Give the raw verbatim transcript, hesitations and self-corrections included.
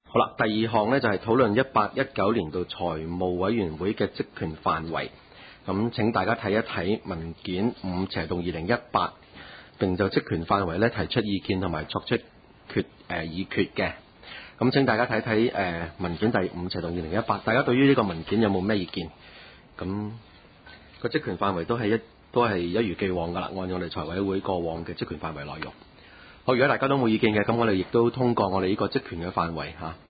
好啦，第二項呢就係討論一八一九年度財務委員會嘅職權範圍。咁請大家睇一睇文件五斜洞二零一八，並就職權範圍咧提出意見同埋作出決誒、呃、議決嘅。咁請大家睇睇誒文件第五斜洞二零一八，大家對於呢個文件有冇咩意見？咁個職權範圍都係一都係一如既往噶啦，按我哋財委會過往嘅職權範圍內容。好，如果大家都冇意見嘅，咁我哋亦都通過我哋呢個職權嘅範圍嚇。